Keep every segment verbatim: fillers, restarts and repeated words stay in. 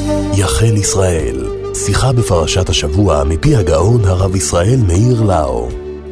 יחל ישראל, שיחה בפרשת השבוע מפי הגאון הרב ישראל מאיר לאו.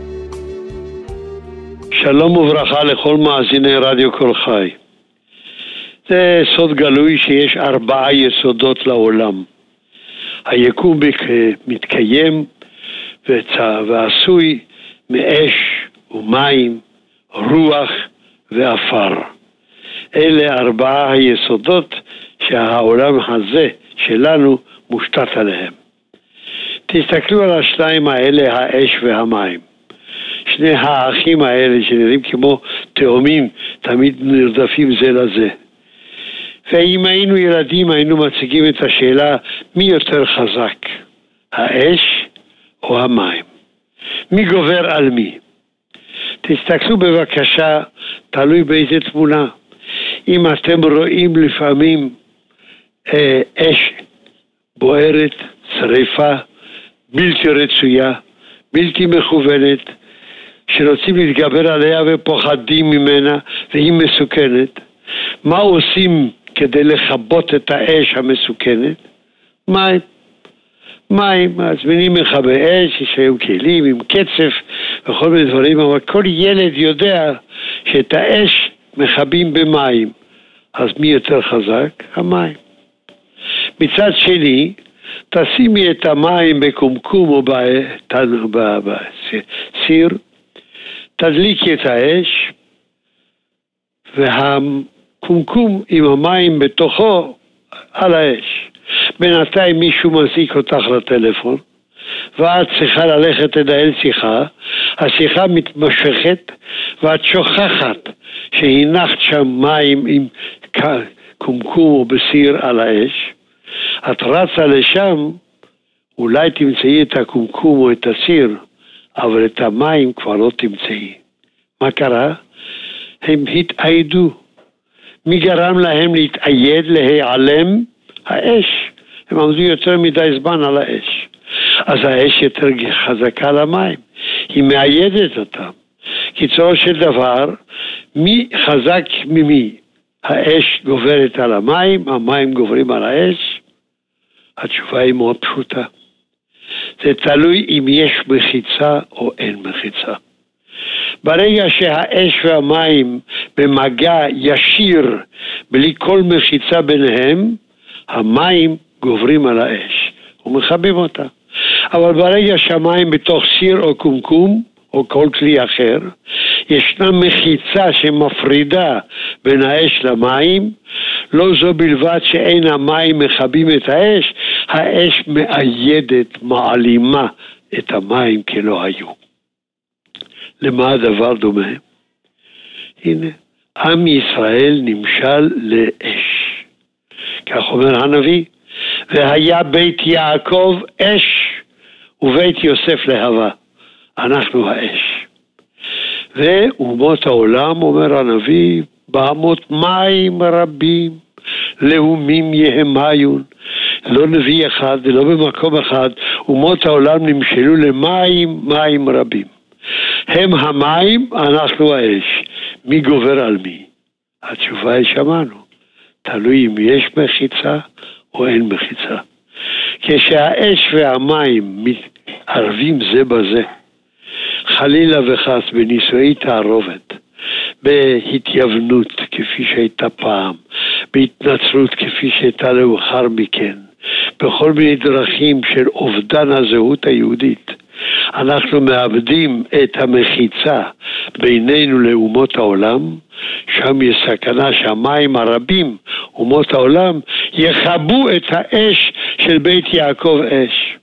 שלום וברכה לכל מאזיני רדיו קול חי. זה סוד גלוי שיש ארבעה יסודות לעולם. היקום מתקיים ועשוי מאש ומים, רוח ואפר. אלה ארבעה היסודות שהעולם הזה שלנו מושתת עליהם. תסתכלו על השניים האלה, האש והמים. שני האחים האלה שנראים כמו תאומים, תמיד נרדפים זה לזה. ואם היינו ילדים היינו מציגים את השאלה מי יותר חזק, האש או המים? מי גובר על מי? תסתכלו בבקשה, תלוי באיזה תמונה. אם אתם רואים לפעמים אה, אש בוערת, שריפה, בלתי רצויה, בלתי מכוונת, שרוצים להתגבר עליה ופוחדים ממנה והיא מסוכנת, מה עושים כדי לכבות את האש המסוכנת? מים. מים, מזמינים מכבי אש, יש היום כלים עם קצף וכל מיני דברים, אבל כל ילד יודע שאת האש מכבים במים. אז מי יותר חזק? המים. מצד שני, תשימי את המים בקומקום או בסיר, תדליקי את האש, והקומקום עם המים בתוכו על האש. בינתיים מישהו מזיק אותך לטלפון, ואת צריכה ללכת לנהל שיחה, השיחה מתמשכת, ואת שוכחת שהנחת שם מים עם קומקום או בסיר על האש. את רצה לשם, אולי תמצאי את הקומקום או את הסיר, אבל את המים כבר לא תמצאי. מה קרה? הם התאיידו. מי גרם להם להתאייד, להיעלם? האש. הם עמדו יותר מדי זמן על האש. אז האש יותר חזקה למים. היא מאיידת אותם. קיצורו של דבר, מי חזק ממי? האש גוברת על המים, המים גוברים על האש. התשובה היא מאוד פשוטה. זה תלוי אם יש מחיצה או אין מחיצה. ברגע שהאש והמים במגע ישיר, בלי כל מחיצה ביניהם, המים גוברים על האש ומחבים אותה. אבל ברגע שהמים בתוך סיר או קומקום, או כל כלי אחר, ישנה מחיצה שמפרידה בין האש למים, לא זו בלבד שאין המים מחבים את האש, האש מאיידת, מעלימה את המים כלא היו. למה הדבר דומה? הנה, עם ישראל נמשל לאש. כך אומר הנביא, והיה בית יעקב אש ובית יוסף להבה. אנחנו האש. ואומות העולם, אומר הנביא, בעמות מים רבים, לאומים יהמיון. לא נביא אחד ולא במקום אחד, אומות העולם נמשלו למים, מים רבים. הם המים, אנחנו האש. מי גובר על מי? התשובה היא שמענו. תלוי אם יש מחיצה או אין מחיצה. כשהאש והמים מתערבים זה בזה, חלילה וחס בנישואי תערובת, בהתייוונות כפי שהייתה פעם, בהתנצרות כפי שהייתה לאוחר מכן, בכל מיני דרכים של אובדן הזהות היהודית, אנחנו מאבדים את המחיצה בינינו לאומות העולם. שם יש סכנה שהמים הרבים, אומות העולם, יחבו את האש של בית יעקב אש.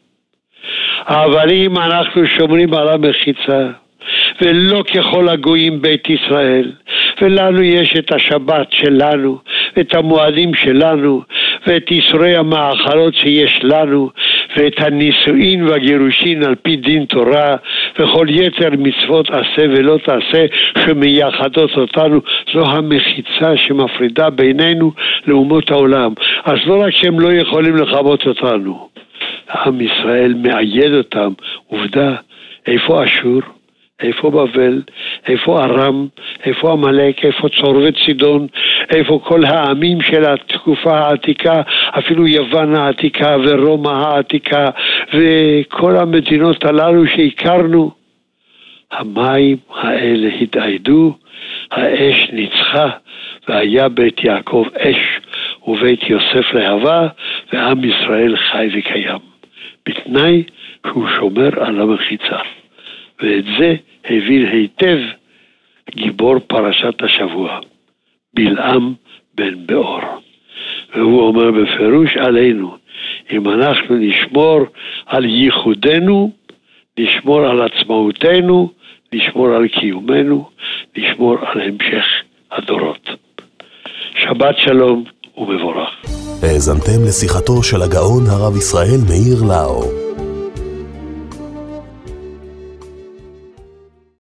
אבל אם אנחנו שומרים על המחיצה, ולא ככל הגויים בית ישראל, ולנו יש את השבת שלנו, את המועדים שלנו, ואת איסורי המאכלות שיש לנו, ואת הנישואין והגירושין על פי דין תורה, וכל יתר מצוות עשה ולא תעשה שמייחדות אותנו, זו המחיצה שמפרידה בינינו לאומות העולם. אז לא רק שהם לא יכולים לכבות אותנו, עם ישראל מאייד אותם. עובדה, איפה אשור? איפה בבל, איפה ארם, איפה עמלק, איפה צור וצידון, איפה כל העמים של התקופה העתיקה, אפילו יוון העתיקה ורומא העתיקה וכל המדינות הללו שהכרנו. המים האלה התאיידו, האש ניצחה, והיה בית יעקב אש ובית יוסף להבה, ועם ישראל חי וקיים, בתנאי שהוא שומר על המחיצה. ואת זה הבין היטב גיבור פרשת השבוע, בלעם בן באור. והוא אומר בפירוש עלינו, אם אנחנו נשמור על ייחודנו, נשמור על עצמאותנו, נשמור על קיומנו, נשמור על המשך הדורות. שבת שלום ומבורך. האזנתם לשיחתו של הגאון הרב ישראל מאיר לאו.